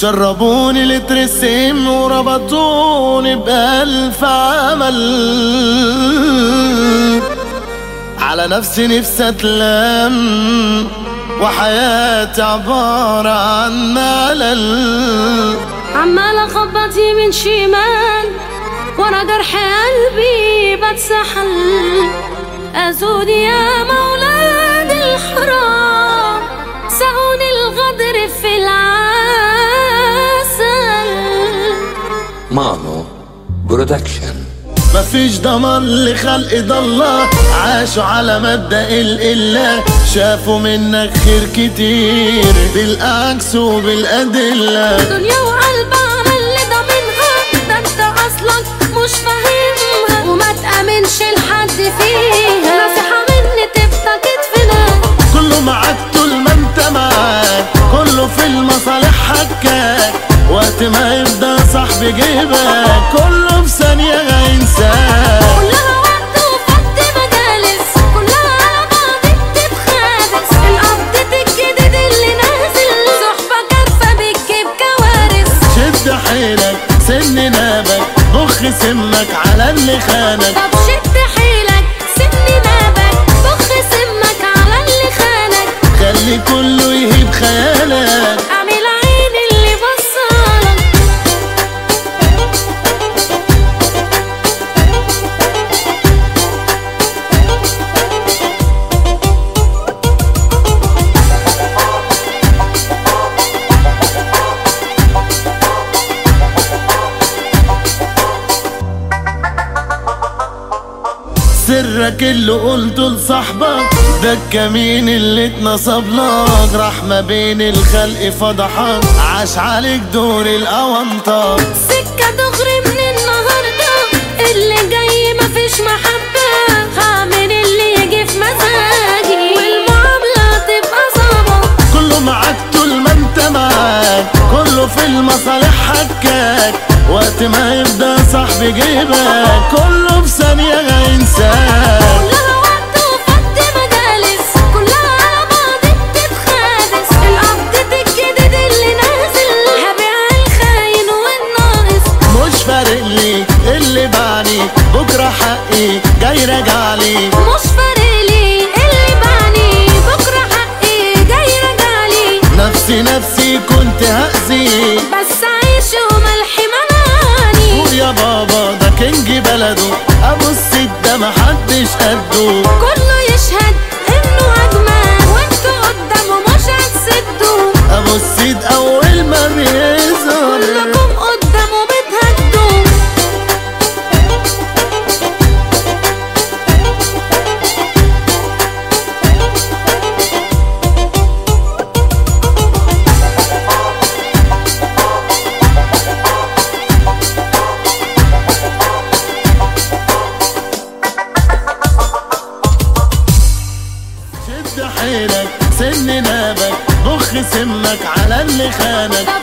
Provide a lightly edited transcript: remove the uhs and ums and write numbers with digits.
شربوني لتر السم وربطوني بألف عمل، على نفسي اتلم وحياتي عبارة عن ملل. عمال اخبط يمين شمال ورا جرح قلبي بتسحل. أزودي يا مولاد الحرام سقوني الغدر في العسل. مانو برودكشن. مفيش ضمان لخلق الله، عاشوا على مبدأ الإله، شافوا منك خير كتير بالعكس وبالأدلة. دنيا وقلب على اللي ضامنها، ده انت اصلك مش فاهمها وما تأمنش لحد فيها. نصيحة مني تبقى كتفنا، كله معاك طول ما انت معاك، كله في المصالح حكاك، وقت ما يبدأ صاحبي جيبك كله في ثانية هينساك. كلها وقت وفض مجالس، كلها على بعض بتتخابس. الابديت الجديد اللي نازل صحبة كارفة بتجيب كوارث. شد حيلك سن نابك، بخ سمك على اللي خانك. طب شد حيلك سن نابك، بخ سمك على اللي خانك. خلي كله يهيب خيالك، اعمل عين اللي بصالك. سرك اللي قلته لصاحبك، ده الكمين اللي اتنصب لك، راح ما بين الخلق فضحك، عاش عليك دور الأونطة. سكة دغري من النهاردة، اللي جاي مفيش محبة. هعمل اللي يجي في مزاجي والمعاملة تبقى صعبة. كله معاك طول ما انت معاك، كله في المصالح حكاك، وقت ما يبدأ صاحبي جيبك كله في ثانية هينساك. كلها وقت وفض مجالس، كلها على بعض بتتخابس. الابديت الجديد اللي نازل هبيع الخاين والناقص. مش فارق لي اللي بعني، بكرة حقي جاي راجعلي. مش فارق لي اللي بعني، بكرة حقي جاي راجعلي. نفسي كنت هأذي، بس عيش وملحي مناني. قول يا بابا ده كينج بلده، ابو السيد ده محدش قده. كله يشهد انه اجمل وانتوا قدامه مش هتسدوا. ابو السيد اول ما بيظهر كلكم قدامه بتهدوا. شد حيلك سن نابك، بخ سمك على اللي خانك.